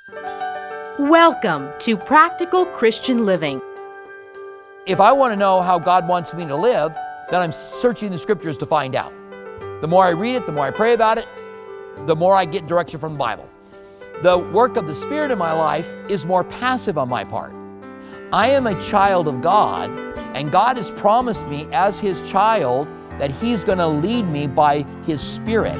Welcome to Practical Christian Living. If I want to know how God wants me to live, then I'm searching the scriptures to find out. The more I read it, the more I pray about it, the more I get direction from the Bible. The work of the Spirit in my life is more passive on my part. I am a child of God, and God has promised me as His child that He's going to lead me by His Spirit.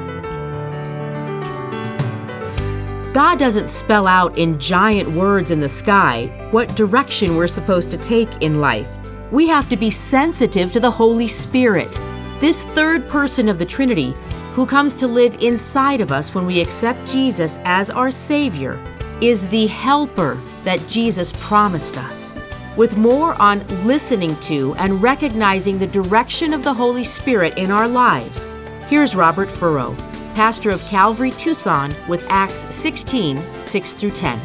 God doesn't spell out in giant words in the sky what direction we're supposed to take in life. We have to be sensitive to the Holy Spirit, this third person of the Trinity who comes to live inside of us when we accept Jesus as our Savior, is the helper that Jesus promised us. With more on listening to and recognizing the direction of the Holy Spirit in our lives, here's Robert Furrow, pastor of Calvary Tucson, with Acts 16, 6-10.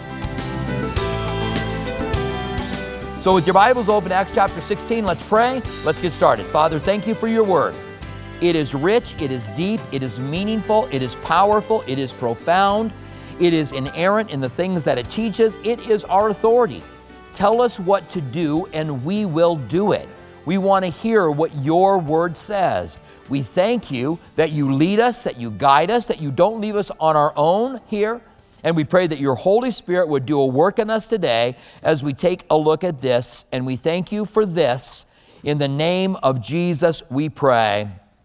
So with your Bibles open, Acts chapter 16, let's pray. Let's get started. Father, thank you for your word. It is rich, it is deep, it is meaningful, it is powerful, it is profound, it is inerrant in the things that it teaches. It is our authority. Tell us what to do and we will do it. We want to hear what your word says. We thank you that you lead us, that you guide us, that you don't leave us on our own here. And we pray that your Holy Spirit would do a work in us today as we take a look at this. And we thank you for this. In the name of Jesus, we pray.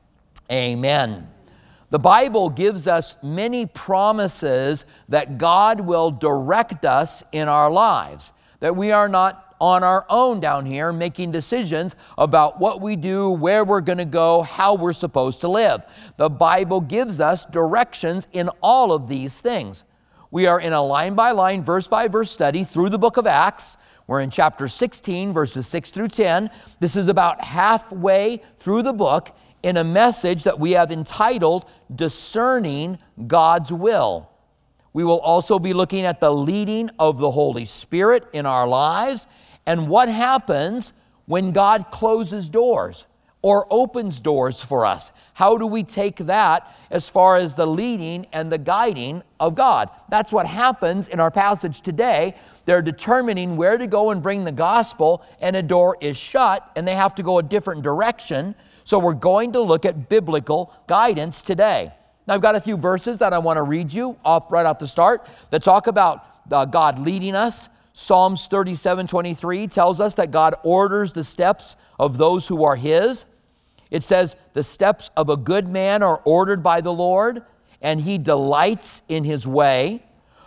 Amen. The Bible gives us many promises that God will direct us in our lives, that we are not on our own down here making decisions about what we do, where we're going to go, how we're supposed to live. The Bible gives us directions in all of these things. We are in a line-by-line, verse-by-verse study through the book of Acts. We're in chapter 16, verses 6-10. This is about halfway through the book in a message that we have entitled, Discerning God's Will. We will also be looking at the leading of the Holy Spirit in our lives and what happens when God closes doors or opens doors for us. How do we take that as far as the leading and the guiding of God? That's what happens in our passage today. They're determining where to go and bring the gospel, and a door is shut, and they have to go a different direction. So we're going to look at biblical guidance today. Now, I've got a few verses that I want to read you right off the start that talk about God leading us. Psalms 37:23 tells us that God orders the steps of those who are His. It says, the steps of a good man are ordered by the Lord, and He delights in His way.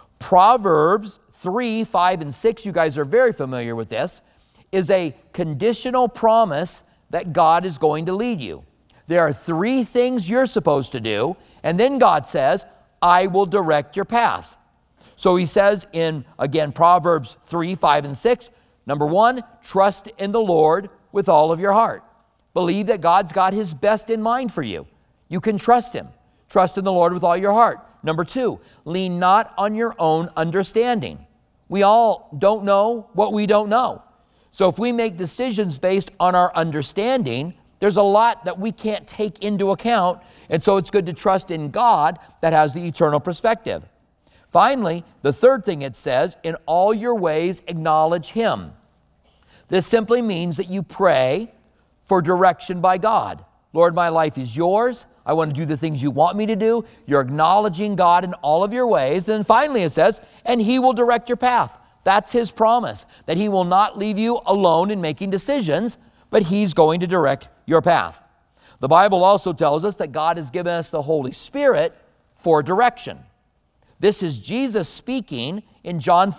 Proverbs 3:5-6, you guys are very familiar with this, is a conditional promise that God is going to lead you. There are 3 things you're supposed to do, and then God says, I will direct your path. So He says in, again, Proverbs 3:5-6, number 1, trust in the Lord with all of your heart. Believe that God's got His best in mind for you. You can trust Him. Trust in the Lord with all your heart. Number 2, lean not on your own understanding. We all don't know what we don't know. So if we make decisions based on our understanding, there's a lot that we can't take into account, and so it's good to trust in God that has the eternal perspective. Finally, the third thing it says, in all your ways acknowledge Him. This simply means that you pray for direction by God. Lord, my life is yours. I want to do the things you want me to do. You're acknowledging God in all of your ways. Then finally it says, and He will direct your path. That's His promise, that He will not leave you alone in making decisions, but He's going to direct your path. The Bible also tells us that God has given us the Holy Spirit for direction. This is Jesus speaking in John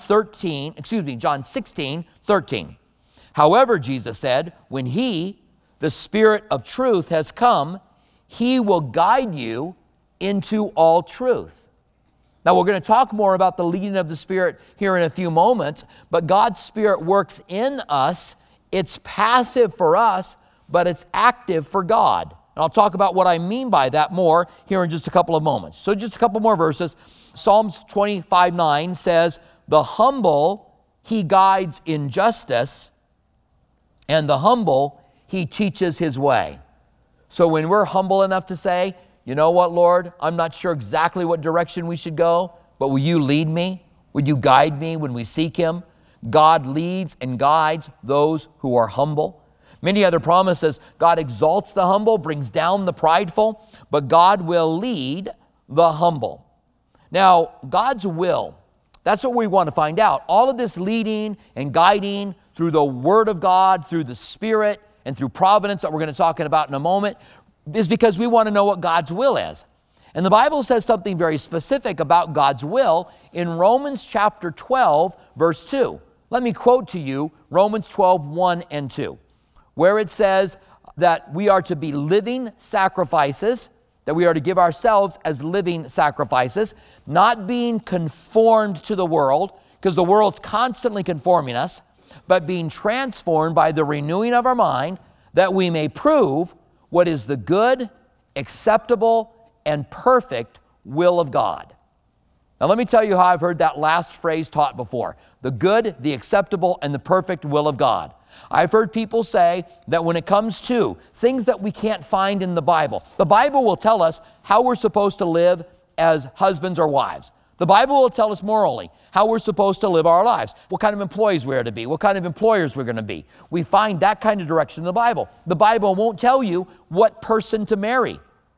16:13. However, Jesus said, when He, the Spirit of truth, has come, He will guide you into all truth. Now, we're going to talk more about the leading of the Spirit here in a few moments, but God's Spirit works in us. It's passive for us, but it's active for God. And I'll talk about what I mean by that more here in just a couple of moments. So just a couple more verses. Psalms 25:9 says, the humble He guides in justice, and the humble He teaches His way. So when we're humble enough to say, you know what, Lord, I'm not sure exactly what direction we should go, but will you lead me? Would you guide me when we seek Him? God leads and guides those who are humble. Many other promises, God exalts the humble, brings down the prideful, but God will lead the humble. Now, God's will, that's what we want to find out. All of this leading and guiding through the Word of God, through the Spirit, and through providence that we're going to talk about in a moment, is because we want to know what God's will is. And the Bible says something very specific about God's will in Romans chapter 12, verse 2. Let me quote to you Romans 12, 1 and 2, where it says that we are to be living sacrifices, that we are to give ourselves as living sacrifices, not being conformed to the world, because the world's constantly conforming us, but being transformed by the renewing of our mind, that we may prove what is the good, acceptable, and perfect will of God. Now let me tell you how I've heard that last phrase taught before. The good, the acceptable, and the perfect will of God. I've heard people say that when it comes to things that we can't find in the Bible will tell us how we're supposed to live as husbands or wives. The Bible will tell us morally how we're supposed to live our lives, what kind of employees we are to be, what kind of employers we're going to be. We find that kind of direction in the Bible. The Bible won't tell you what person to marry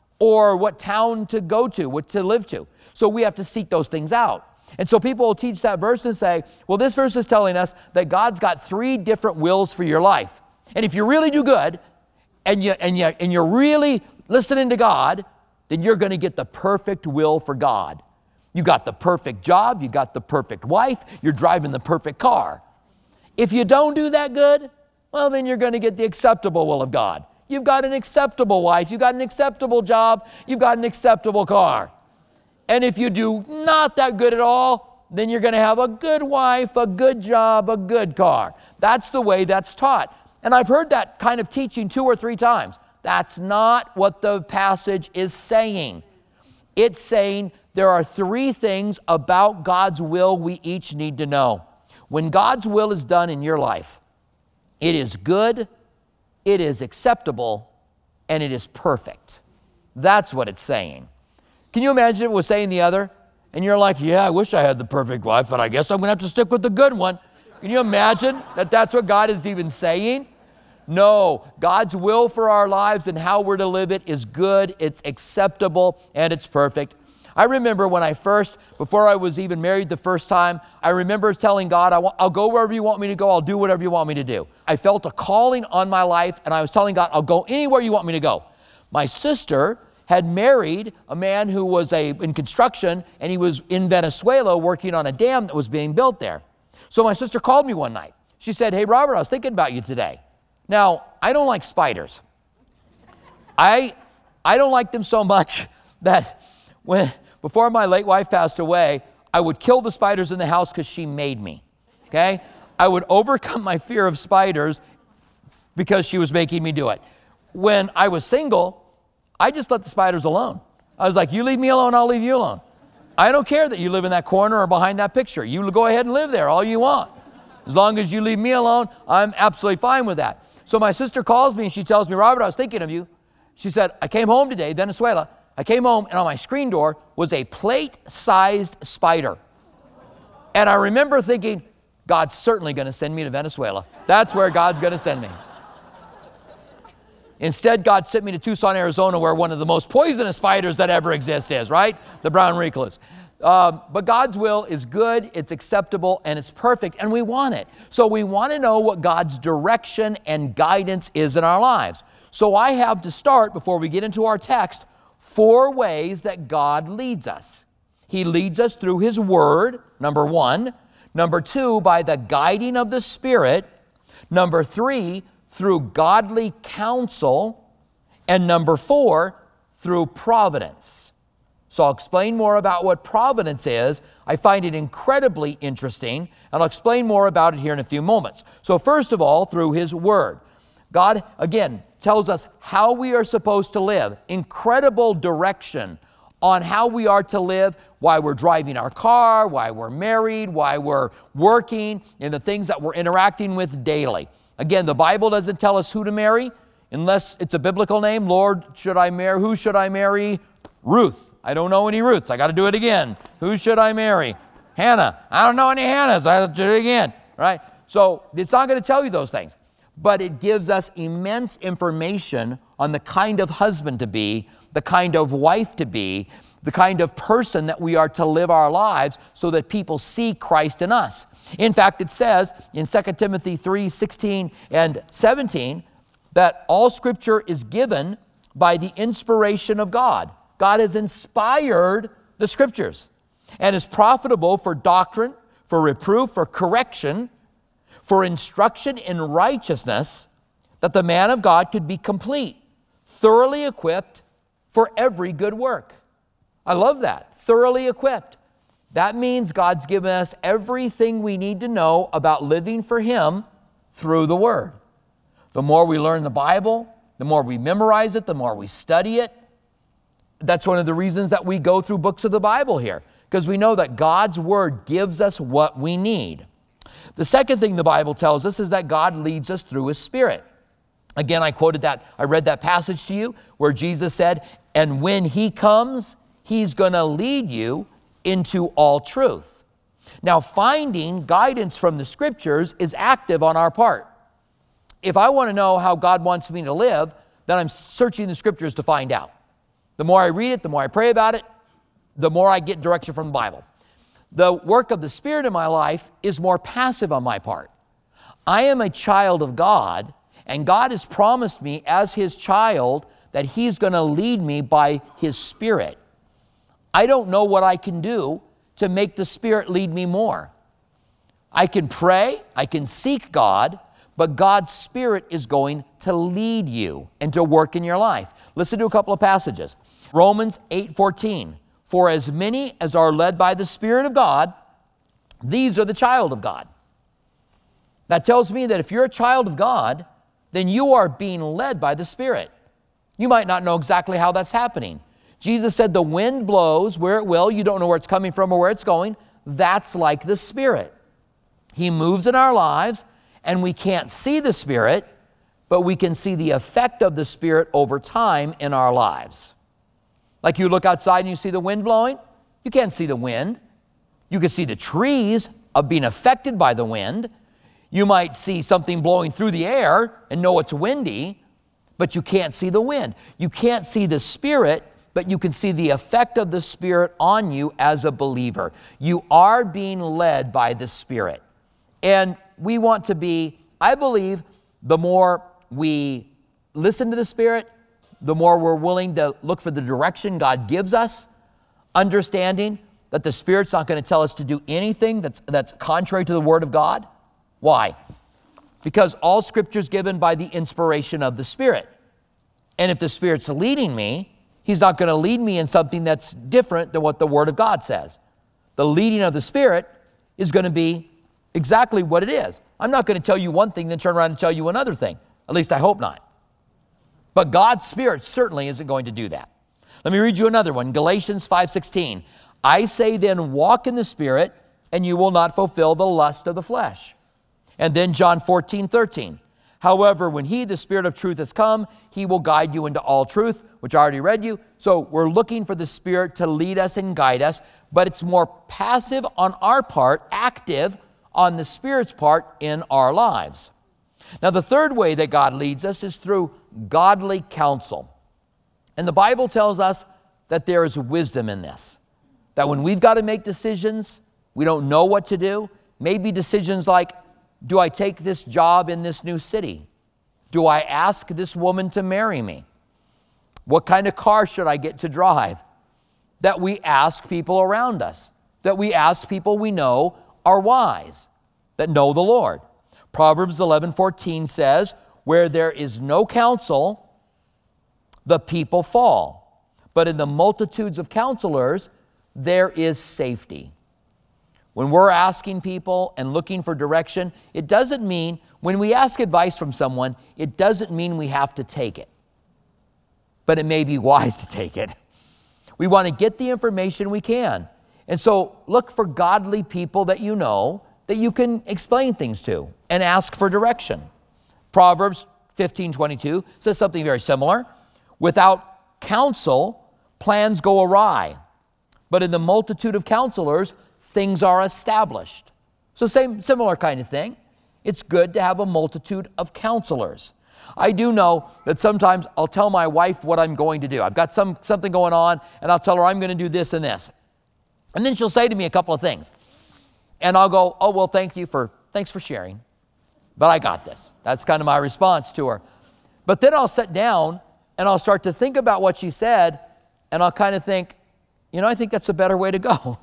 or what town to go to, what to live to. So we have to seek those things out. And so people will teach that verse and say, well, this verse is telling us that God's got 3 different wills for your life. And if you really do good and you're really listening to God, then you're going to get the perfect will for God. You got the perfect job, you got the perfect wife, you're driving the perfect car. If you don't do that good, well, then you're going to get the acceptable will of God. You've got an acceptable wife, you've got an acceptable job, you've got an acceptable car. And if you do not that good at all, then you're going to have a good wife, a good job, a good car. That's the way that's taught. And I've heard that kind of teaching 2 or 3 times. That's not what the passage is saying. It's saying there are 3 things about God's will we each need to know. When God's will is done in your life, it is good, it is acceptable, and it is perfect. That's what it's saying. Can you imagine if it was saying the other? And you're like, yeah, I wish I had the perfect wife, but I guess I'm going to have to stick with the good one. Can you imagine that that's what God is even saying? No, God's will for our lives and how we're to live it is good, it's acceptable, and it's perfect. I remember when before I was even married the first time, I remember telling God, I'll go wherever you want me to go, I'll do whatever you want me to do. I felt a calling on my life, and I was telling God, I'll go anywhere you want me to go. My sister had married a man who was in construction, and he was in Venezuela working on a dam that was being built there. So my sister called me one night. She said, hey, Robert, I was thinking about you today. Now, I don't like spiders. I don't like them so much that before my late wife passed away, I would kill the spiders in the house because she made me, okay? I would overcome my fear of spiders because she was making me do it. When I was single, I just let the spiders alone. I was like, you leave me alone, I'll leave you alone. I don't care that you live in that corner or behind that picture. You go ahead and live there all you want. As long as you leave me alone, I'm absolutely fine with that. So my sister calls me and she tells me, Robert, I was thinking of you. She said, I came home today, Venezuela. I came home and on my screen door was a plate-sized spider. And I remember thinking, God's certainly going to send me to Venezuela. That's where God's going to send me. Instead, God sent me to Tucson, Arizona, where one of the most poisonous spiders that ever exists is, right? The brown recluse. But God's will is good, it's acceptable, and it's perfect, and we want it. So we want to know what God's direction and guidance is in our lives. So I have to start, before we get into our text, 4 ways that God leads us. He leads us through His Word, number 1. Number 2, by the guiding of the Spirit. Number 3, through godly counsel. And number 4, through providence. So I'll explain more about what providence is. I find it incredibly interesting, and I'll explain more about it here in a few moments. So first of all, through His Word. God, again, tells us how we are supposed to live. Incredible direction on how we are to live, why we're driving our car, why we're married, why we're working, and the things that we're interacting with daily. Again, the Bible doesn't tell us who to marry, unless it's a biblical name. Lord, who should I marry? Ruth. I don't know any Ruths. I got to do it again. Who should I marry? Hannah, I don't know any Hannahs. I have to do it again, right? So it's not going to tell you those things. But it gives us immense information on the kind of husband to be, the kind of wife to be, the kind of person that we are to live our lives so that people see Christ in us. In fact, it says in 2 Timothy 3:16 and 17 that all Scripture is given by the inspiration of God. God has inspired the Scriptures and is profitable for doctrine, for reproof, for correction, for instruction in righteousness, that the man of God could be complete, thoroughly equipped for every good work. I love that, thoroughly equipped. That means God's given us everything we need to know about living for Him through the Word. The more we learn the Bible, the more we memorize it, the more we study it. That's one of the reasons that we go through books of the Bible here, because we know that God's Word gives us what we need. The second thing the Bible tells us is that God leads us through His Spirit. Again, I read that passage to you where Jesus said, and when He comes, He's going to lead you into all truth. Now, finding guidance from the Scriptures is active on our part. If I want to know how God wants me to live, then I'm searching the Scriptures to find out. The more I read it, the more I pray about it, the more I get direction from the Bible. The work of the Spirit in my life is more passive on my part. I am a child of God, and God has promised me as His child that He's going to lead me by His Spirit. I don't know what I can do to make the Spirit lead me more. I can pray, I can seek God, but God's Spirit is going to lead you and to work in your life. Listen to a couple of passages. Romans 8:14. For as many as are led by the Spirit of God, these are the child of God. That tells me that if you're a child of God, then you are being led by the Spirit. You might not know exactly how that's happening. Jesus said the wind blows where it will. You don't know where it's coming from or where it's going. That's like the Spirit. He moves in our lives, and we can't see the Spirit, but we can see the effect of the Spirit over time in our lives. Like you look outside and you see the wind blowing, you can't see the wind. You can see the trees of being affected by the wind. You might see something blowing through the air and know it's windy, but you can't see the wind. You can't see the Spirit, but you can see the effect of the Spirit on you as a believer. You are being led by the Spirit. And we want to be, I believe, the more we listen to the Spirit, the more we're willing to look for the direction God gives us, understanding that the Spirit's not going to tell us to do anything that's contrary to the Word of God. Why? Because all Scripture is given by the inspiration of the Spirit. And if the Spirit's leading me, He's not going to lead me in something that's different than what the Word of God says. The leading of the Spirit is going to be exactly what it is. I'm not going to tell you one thing, then turn around and tell you another thing. At least I hope not. But God's Spirit certainly isn't going to do that. Let me read you another one. Galatians 5:16. I say then, walk in the Spirit, and you will not fulfill the lust of the flesh. And then John 14:13. However, when He, the Spirit of truth, has come, He will guide you into all truth, which I already read you. So we're looking for the Spirit to lead us and guide us, but it's more passive on our part, active on the Spirit's part in our lives. Now, the third way that God leads us is through godly counsel. And the Bible tells us that there is wisdom in this. That when we've got to make decisions, we don't know what to do. Maybe decisions like, do I take this job in this new city? Do I ask this woman to marry me? What kind of car should I get to drive? That we ask people around us. That we ask people we know are wise, that know the Lord. Proverbs 11:14 says, where there is no counsel, the people fall. But in the multitudes of counselors, there is safety. When we're asking people and looking for direction, it doesn't mean, when we ask advice from someone, it doesn't mean we have to take it. But it may be wise to take it. We want to get the information we can. And so look for godly people that you know that you can explain things to and ask for direction. Proverbs 15:22 says something very similar. Without counsel, plans go awry. But in the multitude of counselors, things are established. So similar kind of thing. It's good to have a multitude of counselors. I do know that sometimes I'll tell my wife what I'm going to do. I've got something going on, and I'll tell her I'm going to do this and this. And then she'll say to me a couple of things. And I'll go, oh, well, thanks for sharing. But I got this. That's kind of my response to her. But then I'll sit down and I'll start to think about what she said, and I'll kind of think, I think that's a better way to go.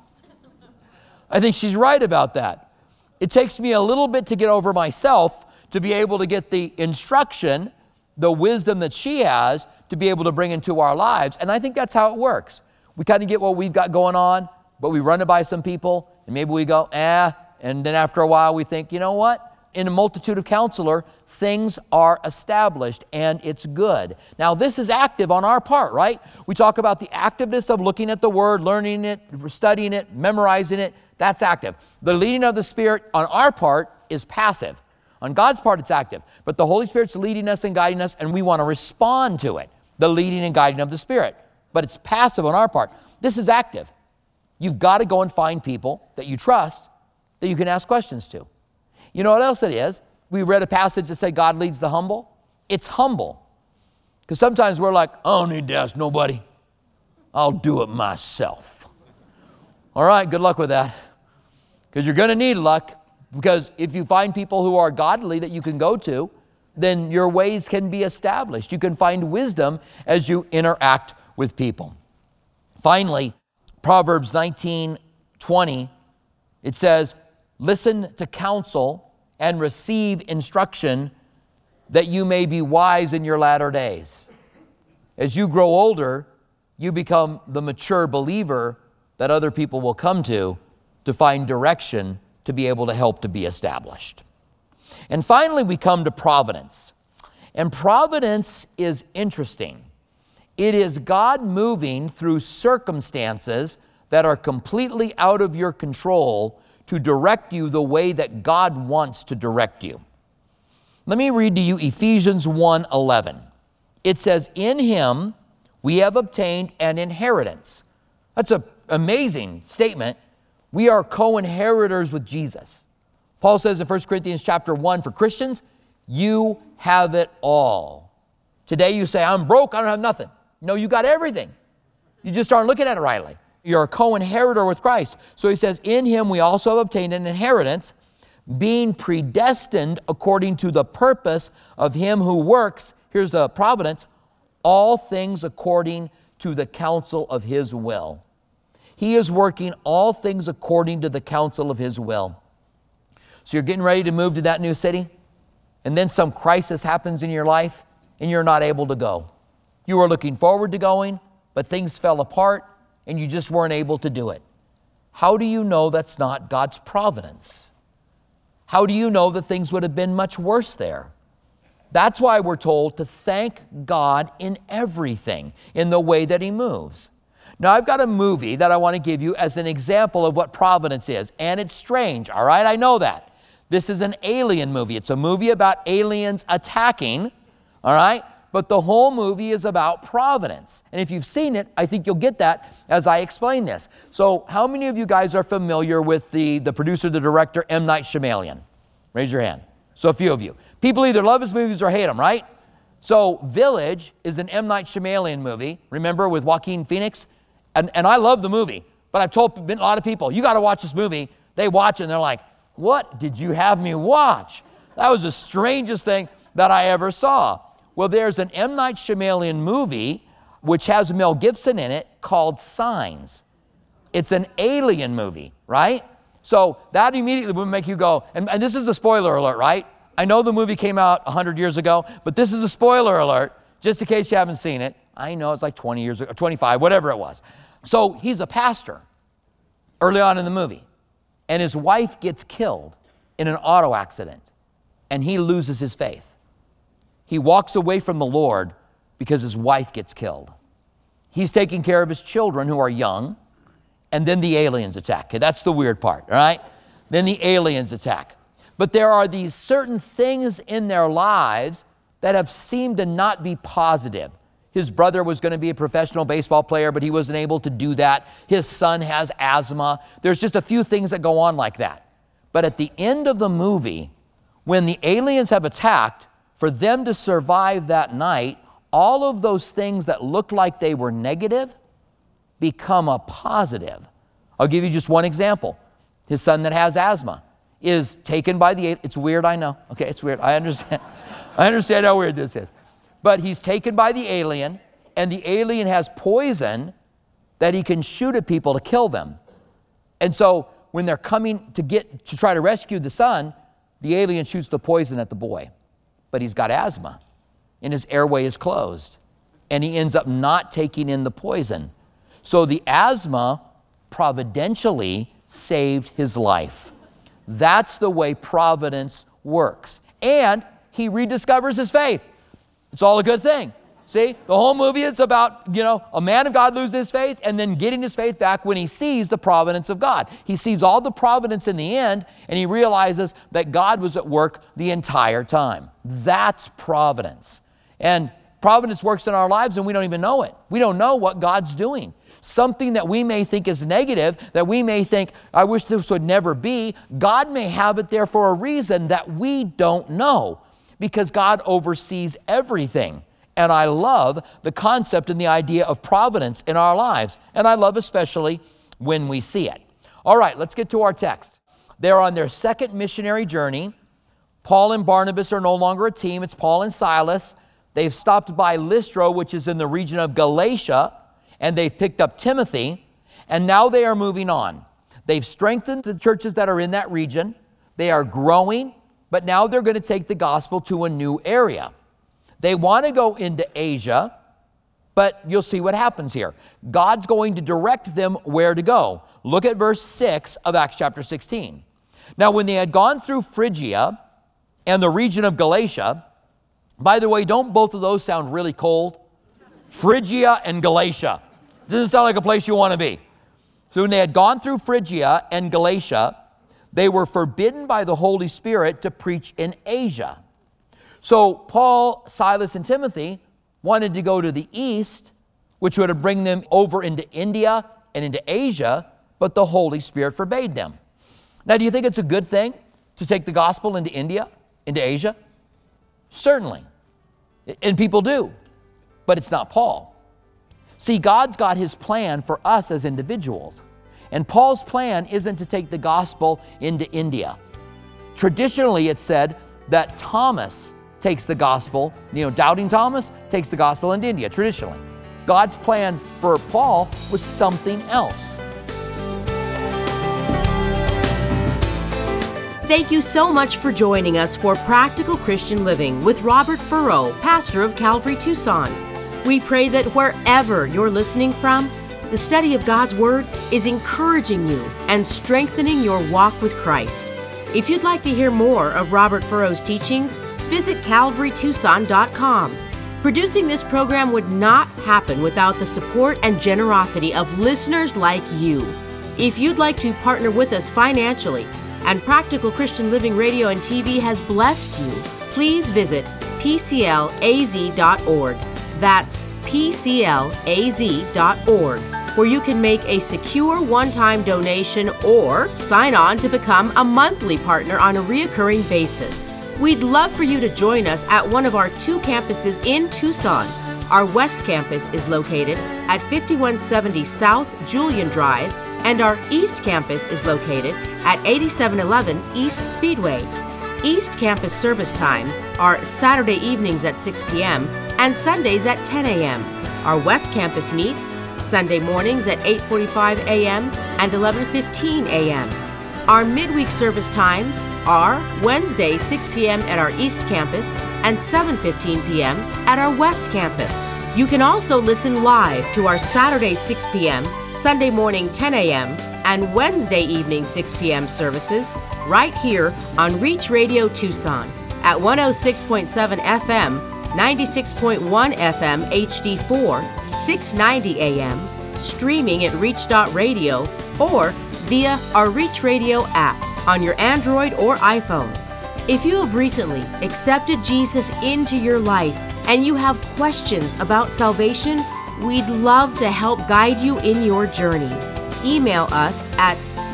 I think she's right about that. It takes me a little bit to get over myself to be able to get the instruction, the wisdom that she has to be able to bring into our lives. And I think that's how it works. We kind of get what we've got going on, but we run it by some people, and maybe we go, and then after a while we think, you know what? In a multitude of counselor, things are established, and it's good. Now, this is active on our part, right? We talk about the activeness of looking at the Word, learning it, studying it, memorizing it. That's active. The leading of the Spirit on our part is passive. On God's part, it's active. But the Holy Spirit's leading us and guiding us, and we want to respond to it, the leading and guiding of the Spirit. But it's passive on our part. This is active. You've got to go and find people that you trust that you can ask questions to. You know what else it is? We read a passage that said God leads the humble. It's humble. Because sometimes we're like, I don't need to ask nobody. I'll do it myself. All right, good luck with that. Because you're going to need luck. Because if you find people who are godly that you can go to, then your ways can be established. You can find wisdom as you interact with people. Finally, Proverbs 19:20, it says, listen to counsel and receive instruction that you may be wise in your latter days. As you grow older, you become the mature believer that other people will come to find direction to be able to help to be established. And finally, we come to providence. And providence is interesting. It is God moving through circumstances that are completely out of your control to direct you the way that God wants to direct you. Let me read to you Ephesians 1:11. It says, in him we have obtained an inheritance. That's an amazing statement. We are co-inheritors with Jesus. Paul says in 1 Corinthians chapter 1, for Christians, you have it all. Today you say, I'm broke, I don't have nothing. No, you got everything. You just aren't looking at it rightly. You're a co-inheritor with Christ. So he says, in him we also have obtained an inheritance, being predestined according to the purpose of him who works, here's the providence, all things according to the counsel of his will. He is working all things according to the counsel of his will. So you're getting ready to move to that new city, and then some crisis happens in your life, and you're not able to go. You were looking forward to going, but things fell apart, and you just weren't able to do it. How do you know that's not God's providence? How do you know that things would have been much worse there? That's why we're told to thank God in everything, in the way that he moves. Now, I've got a movie that I want to give you as an example of what providence is, and it's strange, all right? I know that. This is an alien movie. It's a movie about aliens attacking, all right? But the whole movie is about providence. And if you've seen it, I think you'll get that as I explain this. So how many of you guys are familiar with the producer, the director, M. Night Shyamalan? Raise your hand. So a few of you. People either love his movies or hate them, right? So Village is an M. Night Shyamalan movie, remember, with Joaquin Phoenix? And I love the movie, but I've told a lot of people, you got to watch this movie. They watch it and they're like, what did you have me watch? That was the strangest thing that I ever saw. Well, there's an M. Night Shyamalan movie which has Mel Gibson in it called Signs. It's an alien movie, right? So that immediately would make you go, and this is a spoiler alert, right? I know the movie came out 100 years ago, but this is a spoiler alert, just in case you haven't seen it. I know it's like 20 years ago, 25, whatever it was. So he's a pastor early on in the movie, and his wife gets killed in an auto accident, and he loses his faith. He walks away from the Lord because his wife gets killed. He's taking care of his children who are young, and then the aliens attack. Okay, that's the weird part, all right? Then the aliens attack. But there are these certain things in their lives that have seemed to not be positive. His brother was going to be a professional baseball player, but he wasn't able to do that. His son has asthma. There's just a few things that go on like that. But at the end of the movie, when the aliens have attacked, for them to survive that night, all of those things that looked like they were negative become a positive. I'll give you just one example. His son that has asthma is taken by the, it's weird, I know. Okay, it's weird, I understand. I understand how weird this is. But he's taken by the alien, and the alien has poison that he can shoot at people to kill them. And so when they're coming to try to rescue the son, the alien shoots the poison at the boy. But he's got asthma, and his airway is closed, and he ends up not taking in the poison. So the asthma providentially saved his life. That's the way providence works. And he rediscovers his faith. It's all a good thing. See, the whole movie is about, a man of God losing his faith and then getting his faith back when he sees the providence of God. He sees all the providence in the end, and he realizes that God was at work the entire time. That's providence. And providence works in our lives, and we don't even know it. We don't know what God's doing. Something that we may think is negative, that we may think, I wish this would never be, God may have it there for a reason that we don't know, because God oversees everything. And I love the concept and the idea of providence in our lives. And I love especially when we see it. All right, let's get to our text. They're on their second missionary journey. Paul and Barnabas are no longer a team. It's Paul and Silas. They've stopped by Lystra, which is in the region of Galatia, and they've picked up Timothy, and now they are moving on. They've strengthened the churches that are in that region. They are growing, but now they're going to take the gospel to a new area. They want to go into Asia, but you'll see what happens here. God's going to direct them where to go. Look at verse 6 of Acts chapter 16. Now, when they had gone through Phrygia and the region of Galatia, by the way, don't both of those sound really cold? Phrygia and Galatia. Doesn't sound like a place you want to be. So when they had gone through Phrygia and Galatia, they were forbidden by the Holy Spirit to preach in Asia. So Paul, Silas, and Timothy wanted to go to the east, which would bring them over into India and into Asia, but the Holy Spirit forbade them. Now, do you think it's a good thing to take the gospel into India, into Asia? Certainly. And people do. But it's not Paul. See, God's got his plan for us as individuals. And Paul's plan isn't to take the gospel into India. Traditionally, it's said that Thomas takes the gospel, doubting Thomas takes the gospel into India, traditionally. God's plan for Paul was something else. Thank you so much for joining us for Practical Christian Living with Robert Furrow, pastor of Calvary Tucson. We pray that wherever you're listening from, the study of God's Word is encouraging you and strengthening your walk with Christ. If you'd like to hear more of Robert Furrow's teachings, visit calvarytucson.com. Producing this program would not happen without the support and generosity of listeners like you. If you'd like to partner with us financially, and Practical Christian Living Radio and TV has blessed you, please visit pclaz.org. That's pclaz.org, where you can make a secure one-time donation or sign on to become a monthly partner on a reoccurring basis. We'd love for you to join us at one of our 2 campuses in Tucson. Our West Campus is located at 5170 South Julian Drive, and our East Campus is located at 8711 East Speedway. East Campus service times are Saturday evenings at 6 p.m. and Sundays at 10 a.m. Our West Campus meets Sunday mornings at 8:45 a.m. and 11:15 a.m. Our midweek service times are Wednesday 6 p.m. at our East Campus and 7:15 p.m. at our West Campus. You can also listen live to our Saturday 6 p.m., Sunday morning 10 a.m., and Wednesday evening 6 p.m. services right here on Reach Radio Tucson at 106.7 FM, 96.1 FM HD4, 690 AM, streaming at reach.radio, or via our Reach Radio app on your Android or iPhone. If you have recently accepted Jesus into your life and you have questions about salvation, we'd love to help guide you in your journey. Email us at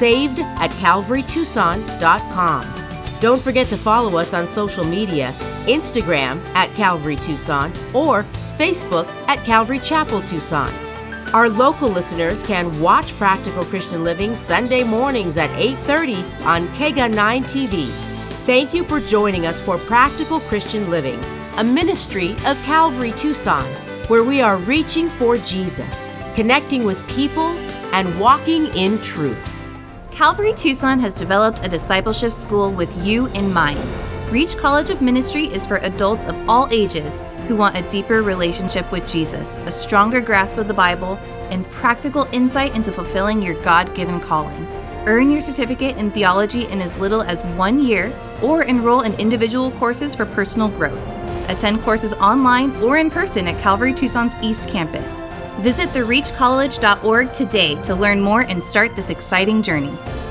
saved@calvarytucson.com. Don't forget to follow us on social media, Instagram @Calvary Tucson or Facebook @Calvary Chapel Tucson. Our local listeners can watch Practical Christian Living Sunday mornings at 8:30 on KEGA 9 TV. Thank you for joining us for Practical Christian Living, a ministry of Calvary Tucson, where we are reaching for Jesus, connecting with people, and walking in truth. Calvary Tucson has developed a discipleship school with you in mind. Reach College of Ministry is for adults of all ages who want a deeper relationship with Jesus, a stronger grasp of the Bible, and practical insight into fulfilling your God-given calling. Earn your certificate in theology in as little as 1 year, or enroll in individual courses for personal growth. Attend courses online or in person at Calvary Tucson's East Campus. Visit thereachcollege.org today to learn more and start this exciting journey.